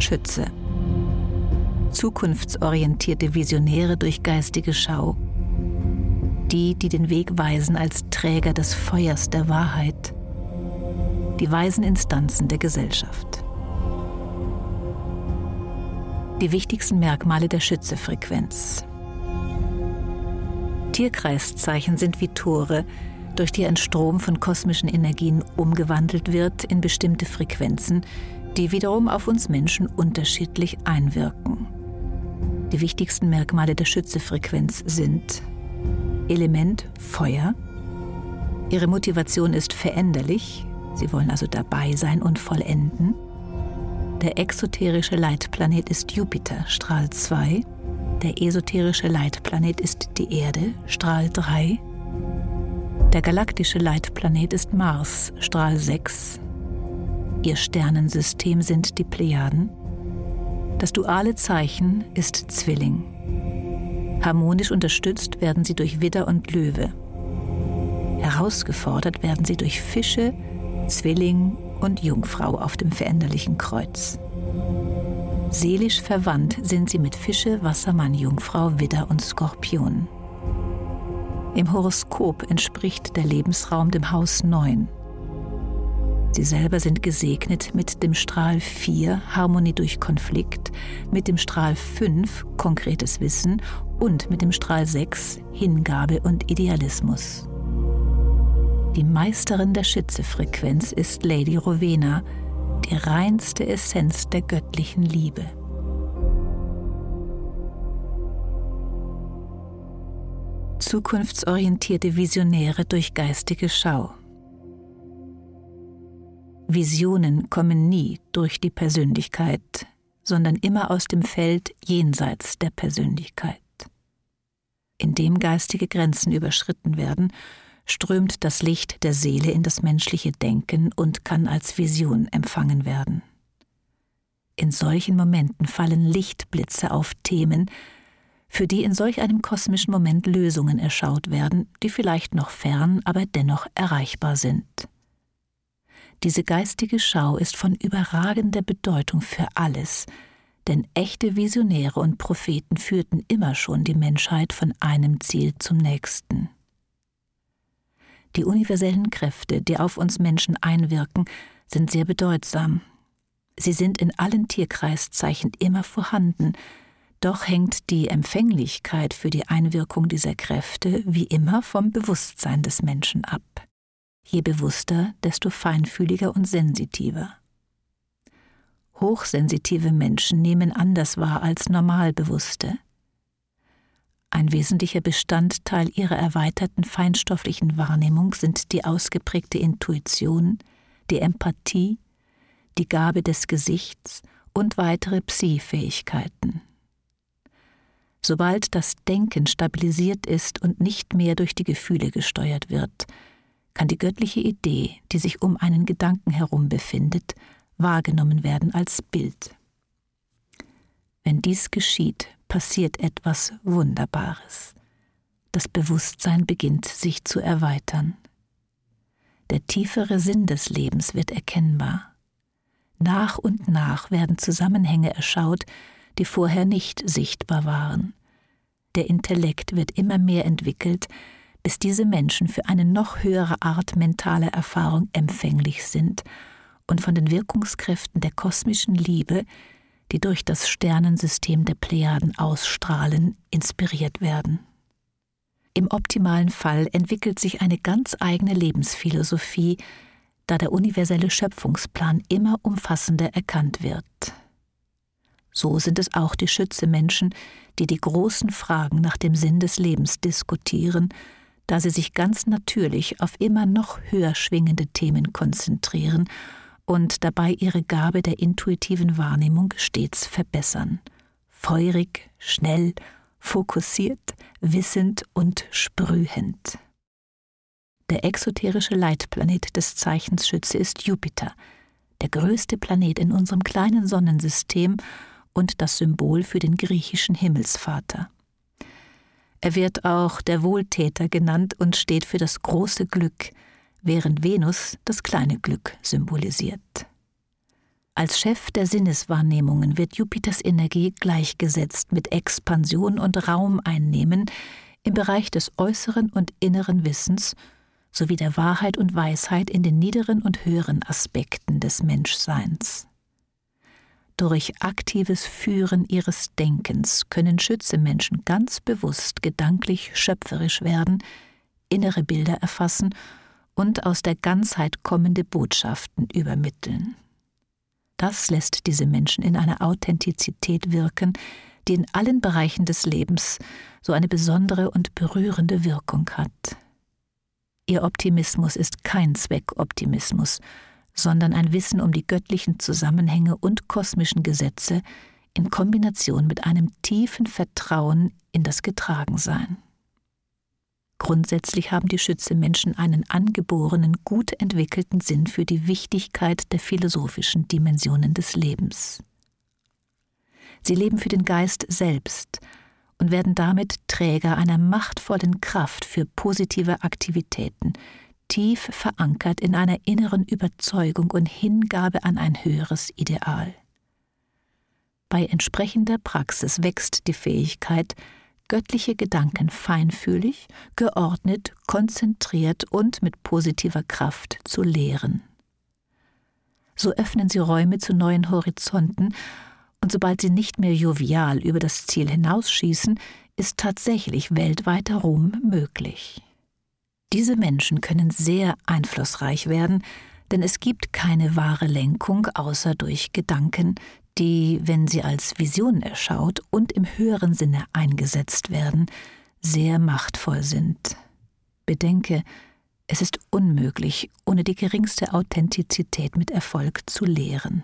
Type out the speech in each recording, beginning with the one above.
Schütze. Zukunftsorientierte Visionäre durch geistige Schau. Die den Weg weisen als Träger des Feuers der Wahrheit. Die weisen Instanzen der Gesellschaft. Die wichtigsten Merkmale der Schütze-Frequenz. Tierkreiszeichen sind wie Tore, durch die ein Strom von kosmischen Energien umgewandelt wird in bestimmte Frequenzen, die wiederum auf uns Menschen unterschiedlich einwirken. Die wichtigsten Merkmale der Schütze-Frequenz sind: Element Feuer. Ihre Motivation ist veränderlich, sie wollen also dabei sein und vollenden. Der exoterische Leitplanet ist Jupiter, Strahl 2. Der esoterische Leitplanet ist die Erde, Strahl 3. Der galaktische Leitplanet ist Mars, Strahl 6. Ihr Sternensystem sind die Plejaden. Das duale Zeichen ist Zwilling. Harmonisch unterstützt werden sie durch Widder und Löwe. Herausgefordert werden sie durch Fische, Zwilling und Jungfrau auf dem veränderlichen Kreuz. Seelisch verwandt sind sie mit Fische, Wassermann, Jungfrau, Widder und Skorpion. Im Horoskop entspricht der Lebensraum dem Haus 9. Sie selber sind gesegnet mit dem Strahl 4, Harmonie durch Konflikt, mit dem Strahl 5, konkretes Wissen und mit dem Strahl 6, Hingabe und Idealismus. Die Meisterin der Schütze-Frequenz ist Lady Rowena, die reinste Essenz der göttlichen Liebe. Zukunftsorientierte Visionäre durch geistige Schau. Visionen kommen nie durch die Persönlichkeit, sondern immer aus dem Feld jenseits der Persönlichkeit. Indem geistige Grenzen überschritten werden, strömt das Licht der Seele in das menschliche Denken und kann als Vision empfangen werden. In solchen Momenten fallen Lichtblitze auf Themen, für die in solch einem kosmischen Moment Lösungen erschaut werden, die vielleicht noch fern, aber dennoch erreichbar sind. Diese geistige Schau ist von überragender Bedeutung für alles, denn echte Visionäre und Propheten führten immer schon die Menschheit von einem Ziel zum nächsten. Die universellen Kräfte, die auf uns Menschen einwirken, sind sehr bedeutsam. Sie sind in allen Tierkreiszeichen immer vorhanden, doch hängt die Empfänglichkeit für die Einwirkung dieser Kräfte wie immer vom Bewusstsein des Menschen ab. Je bewusster, desto feinfühliger und sensitiver. Hochsensitive Menschen nehmen anders wahr als Normalbewusste. Ein wesentlicher Bestandteil ihrer erweiterten feinstofflichen Wahrnehmung sind die ausgeprägte Intuition, die Empathie, die Gabe des Gesichts und weitere Psi-Fähigkeiten. Sobald das Denken stabilisiert ist und nicht mehr durch die Gefühle gesteuert wird, kann die göttliche Idee, die sich um einen Gedanken herum befindet, wahrgenommen werden als Bild. Wenn dies geschieht, passiert etwas Wunderbares. Das Bewusstsein beginnt sich zu erweitern. Der tiefere Sinn des Lebens wird erkennbar. Nach und nach werden Zusammenhänge erschaut, die vorher nicht sichtbar waren. Der Intellekt wird immer mehr entwickelt, bis diese Menschen für eine noch höhere Art mentaler Erfahrung empfänglich sind und von den Wirkungskräften der kosmischen Liebe, die durch das Sternensystem der Plejaden ausstrahlen, inspiriert werden. Im optimalen Fall entwickelt sich eine ganz eigene Lebensphilosophie, da der universelle Schöpfungsplan immer umfassender erkannt wird. So sind es auch die Schütze-Menschen, die die großen Fragen nach dem Sinn des Lebens diskutieren, da sie sich ganz natürlich auf immer noch höher schwingende Themen konzentrieren und dabei ihre Gabe der intuitiven Wahrnehmung stets verbessern. Feurig, schnell, fokussiert, wissend und sprühend. Der exoterische Leitplanet des Zeichens Schütze ist Jupiter, der größte Planet in unserem kleinen Sonnensystem und das Symbol für den griechischen Himmelsvater. Er wird auch der Wohltäter genannt und steht für das große Glück, während Venus das kleine Glück symbolisiert. Als Chef der Sinneswahrnehmungen wird Jupiters Energie gleichgesetzt mit Expansion und Raumeinnehmen im Bereich des äußeren und inneren Wissens sowie der Wahrheit und Weisheit in den niederen und höheren Aspekten des Menschseins. Durch aktives Führen ihres Denkens können Schütze-Menschen ganz bewusst gedanklich schöpferisch werden, innere Bilder erfassen und aus der Ganzheit kommende Botschaften übermitteln. Das lässt diese Menschen in einer Authentizität wirken, die in allen Bereichen des Lebens so eine besondere und berührende Wirkung hat. Ihr Optimismus ist kein Zweckoptimismus, sondern ein Wissen um die göttlichen Zusammenhänge und kosmischen Gesetze in Kombination mit einem tiefen Vertrauen in das Getragensein. Grundsätzlich haben die Schütze-Menschen einen angeborenen, gut entwickelten Sinn für die Wichtigkeit der philosophischen Dimensionen des Lebens. Sie leben für den Geist selbst und werden damit Träger einer machtvollen Kraft für positive Aktivitäten, tief verankert in einer inneren Überzeugung und Hingabe an ein höheres Ideal. Bei entsprechender Praxis wächst die Fähigkeit, göttliche Gedanken feinfühlig, geordnet, konzentriert und mit positiver Kraft zu lehren. So öffnen sie Räume zu neuen Horizonten, und sobald sie nicht mehr jovial über das Ziel hinausschießen, ist tatsächlich weltweiter Ruhm möglich. Diese Menschen können sehr einflussreich werden, denn es gibt keine wahre Lenkung außer durch Gedanken, die, wenn sie als Vision erschaut und im höheren Sinne eingesetzt werden, sehr machtvoll sind. Bedenke, es ist unmöglich, ohne die geringste Authentizität mit Erfolg zu lehren.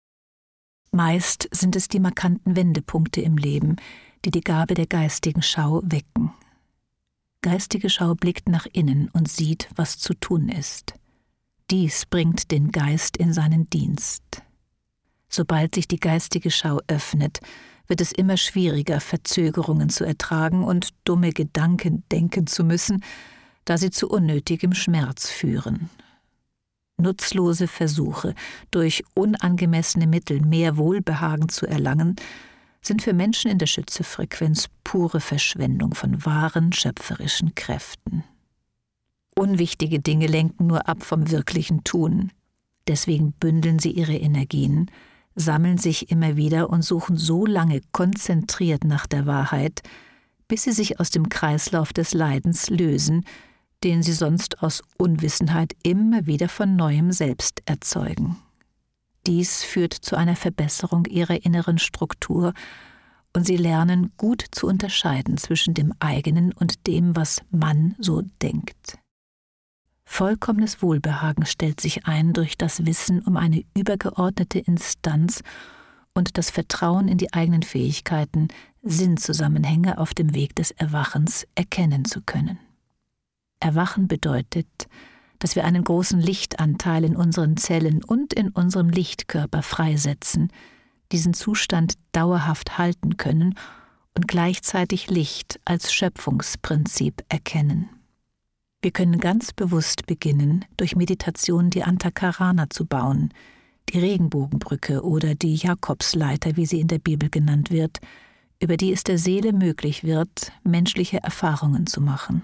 Meist sind es die markanten Wendepunkte im Leben, die die Gabe der geistigen Schau wecken. Geistige Schau blickt nach innen und sieht, was zu tun ist. Dies bringt den Geist in seinen Dienst. Sobald sich die geistige Schau öffnet, wird es immer schwieriger, Verzögerungen zu ertragen und dumme Gedanken denken zu müssen, da sie zu unnötigem Schmerz führen. Nutzlose Versuche, durch unangemessene Mittel mehr Wohlbehagen zu erlangen, sind für Menschen in der Schütze-Frequenz pure Verschwendung von wahren schöpferischen Kräften. Unwichtige Dinge lenken nur ab vom wirklichen Tun. Deswegen bündeln sie ihre Energien, sammeln sich immer wieder und suchen so lange konzentriert nach der Wahrheit, bis sie sich aus dem Kreislauf des Leidens lösen, den sie sonst aus Unwissenheit immer wieder von Neuem selbst erzeugen. Dies führt zu einer Verbesserung ihrer inneren Struktur und sie lernen gut zu unterscheiden zwischen dem eigenen und dem, was man so denkt. Vollkommenes Wohlbehagen stellt sich ein durch das Wissen um eine übergeordnete Instanz und das Vertrauen in die eigenen Fähigkeiten, Sinnzusammenhänge auf dem Weg des Erwachens erkennen zu können. Erwachen bedeutet, dass wir einen großen Lichtanteil in unseren Zellen und in unserem Lichtkörper freisetzen, diesen Zustand dauerhaft halten können und gleichzeitig Licht als Schöpfungsprinzip erkennen. Wir können ganz bewusst beginnen, durch Meditation die Antakarana zu bauen, die Regenbogenbrücke oder die Jakobsleiter, wie sie in der Bibel genannt wird, über die es der Seele möglich wird, menschliche Erfahrungen zu machen.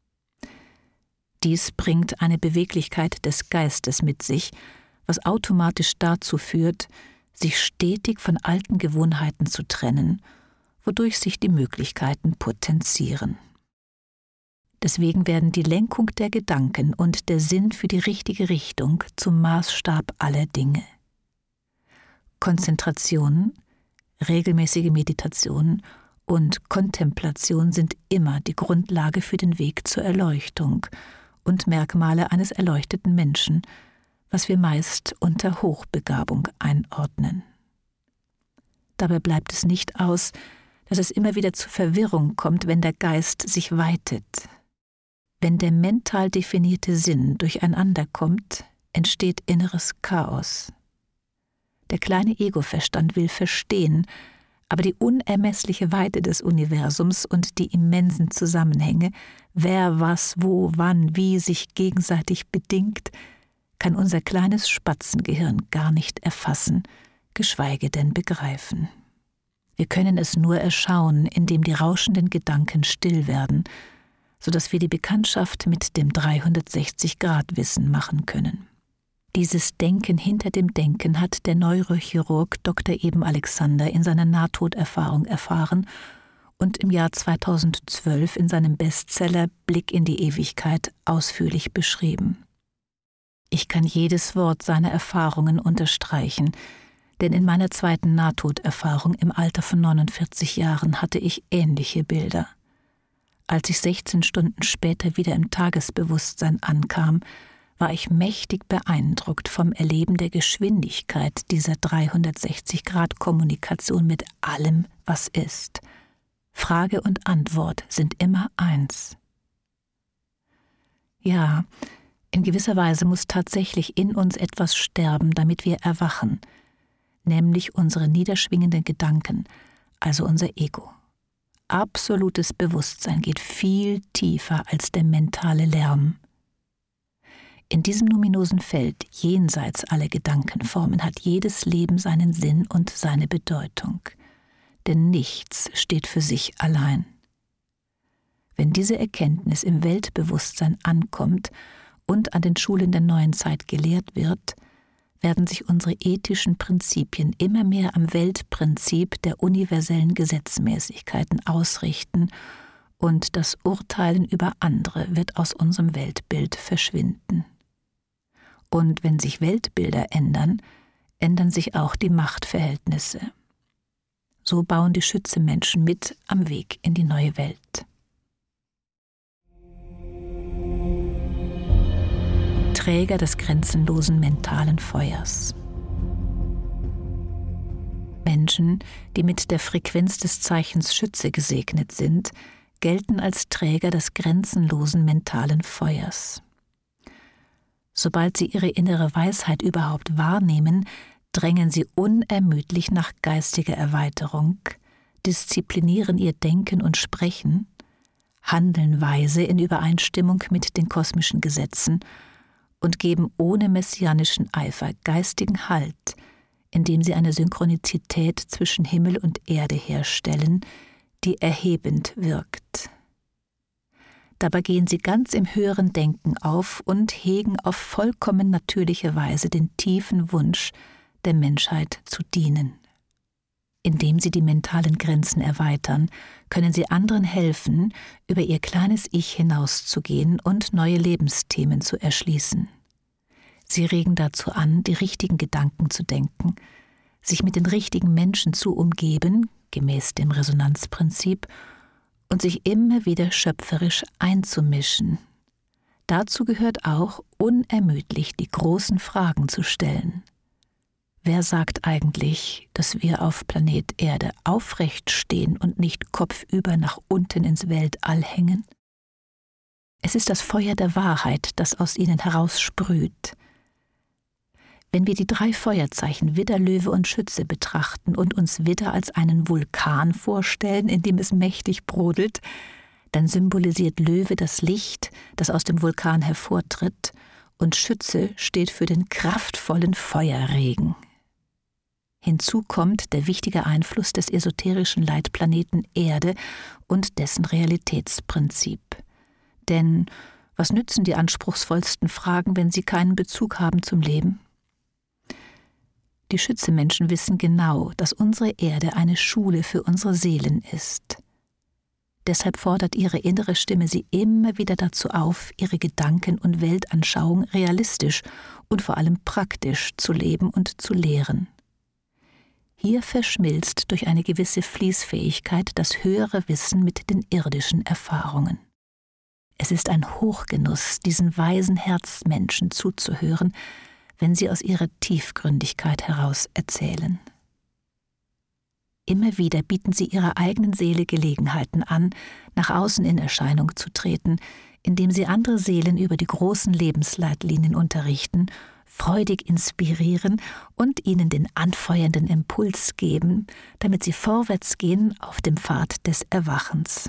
Dies bringt eine Beweglichkeit des Geistes mit sich, was automatisch dazu führt, sich stetig von alten Gewohnheiten zu trennen, wodurch sich die Möglichkeiten potenzieren. Deswegen werden die Lenkung der Gedanken und der Sinn für die richtige Richtung zum Maßstab aller Dinge. Konzentration, regelmäßige Meditation und Kontemplation sind immer die Grundlage für den Weg zur Erleuchtung und Merkmale eines erleuchteten Menschen, was wir meist unter Hochbegabung einordnen. Dabei bleibt es nicht aus, dass es immer wieder zu Verwirrung kommt, wenn der Geist sich weitet. Wenn der mental definierte Sinn durcheinander kommt, entsteht inneres Chaos. Der kleine Ego-Verstand will verstehen, aber die unermessliche Weite des Universums und die immensen Zusammenhänge, wer was, wo, wann, wie sich gegenseitig bedingt, kann unser kleines Spatzengehirn gar nicht erfassen, geschweige denn begreifen. Wir können es nur erschauen, indem die rauschenden Gedanken still werden, sodass wir die Bekanntschaft mit dem 360-Grad-Wissen machen können. Dieses Denken hinter dem Denken hat der Neurochirurg Dr. Eben Alexander in seiner Nahtoderfahrung erfahren und im Jahr 2012 in seinem Bestseller Blick in die Ewigkeit ausführlich beschrieben. Ich kann jedes Wort seiner Erfahrungen unterstreichen, denn in meiner zweiten Nahtoderfahrung im Alter von 49 Jahren hatte ich ähnliche Bilder. Als ich 16 Stunden später wieder im Tagesbewusstsein ankam, war ich mächtig beeindruckt vom Erleben der Geschwindigkeit dieser 360-Grad-Kommunikation mit allem, was ist. Frage und Antwort sind immer eins. Ja, in gewisser Weise muss tatsächlich in uns etwas sterben, damit wir erwachen, nämlich unsere niederschwingenden Gedanken, also unser Ego. Absolutes Bewusstsein geht viel tiefer als der mentale Lärm. In diesem luminosen Feld, jenseits aller Gedankenformen, hat jedes Leben seinen Sinn und seine Bedeutung. Denn nichts steht für sich allein. Wenn diese Erkenntnis im Weltbewusstsein ankommt und an den Schulen der neuen Zeit gelehrt wird, werden sich unsere ethischen Prinzipien immer mehr am Weltprinzip der universellen Gesetzmäßigkeiten ausrichten und das Urteilen über andere wird aus unserem Weltbild verschwinden. Und wenn sich Weltbilder ändern, ändern sich auch die Machtverhältnisse. So bauen die Schütze-Menschen mit am Weg in die neue Welt. Träger des grenzenlosen mentalen Feuers. Menschen, die mit der Frequenz des Zeichens Schütze gesegnet sind, gelten als Träger des grenzenlosen mentalen Feuers. Sobald sie ihre innere Weisheit überhaupt wahrnehmen, drängen sie unermüdlich nach geistiger Erweiterung, disziplinieren ihr Denken und Sprechen, handeln weise in Übereinstimmung mit den kosmischen Gesetzen und geben ohne messianischen Eifer geistigen Halt, indem sie eine Synchronizität zwischen Himmel und Erde herstellen, die erhebend wirkt. Dabei gehen sie ganz im höheren Denken auf und hegen auf vollkommen natürliche Weise den tiefen Wunsch, der Menschheit zu dienen. Indem sie die mentalen Grenzen erweitern, können sie anderen helfen, über ihr kleines Ich hinauszugehen und neue Lebensthemen zu erschließen. Sie regen dazu an, die richtigen Gedanken zu denken, sich mit den richtigen Menschen zu umgeben, gemäß dem Resonanzprinzip, und sich immer wieder schöpferisch einzumischen. Dazu gehört auch, unermüdlich die großen Fragen zu stellen. Wer sagt eigentlich, dass wir auf Planet Erde aufrecht stehen und nicht kopfüber nach unten ins Weltall hängen? Es ist das Feuer der Wahrheit, das aus ihnen heraussprüht. Wenn wir die 3 Feuerzeichen Widder, Löwe und Schütze betrachten und uns Widder als einen Vulkan vorstellen, in dem es mächtig brodelt, dann symbolisiert Löwe das Licht, das aus dem Vulkan hervortritt, und Schütze steht für den kraftvollen Feuerregen. Hinzu kommt der wichtige Einfluss des esoterischen Leitplaneten Erde und dessen Realitätsprinzip. Denn was nützen die anspruchsvollsten Fragen, wenn sie keinen Bezug haben zum Leben? Die Schütze-Menschen wissen genau, dass unsere Erde eine Schule für unsere Seelen ist. Deshalb fordert ihre innere Stimme sie immer wieder dazu auf, ihre Gedanken und Weltanschauung realistisch und vor allem praktisch zu leben und zu lehren. Hier verschmilzt durch eine gewisse Fließfähigkeit das höhere Wissen mit den irdischen Erfahrungen. Es ist ein Hochgenuss, diesen weisen Herzmenschen zuzuhören, wenn sie aus ihrer Tiefgründigkeit heraus erzählen. Immer wieder bieten sie ihrer eigenen Seele Gelegenheiten an, nach außen in Erscheinung zu treten, indem sie andere Seelen über die großen Lebensleitlinien unterrichten, freudig inspirieren und ihnen den anfeuernden Impuls geben, damit sie vorwärts gehen auf dem Pfad des Erwachens.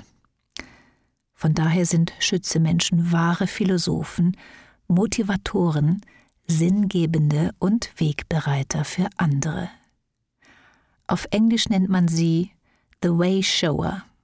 Von daher sind Schütze-Menschen wahre Philosophen, Motivatoren, Sinngebende und Wegbereiter für andere. Auf Englisch nennt man sie The Way Shower.